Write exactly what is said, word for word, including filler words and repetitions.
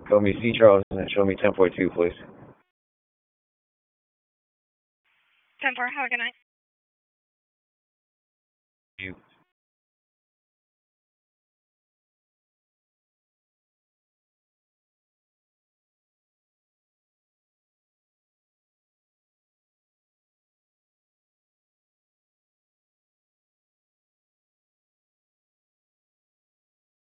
Show me C. Charles and then show me ten forty-two, please. ten four, have a good night. You.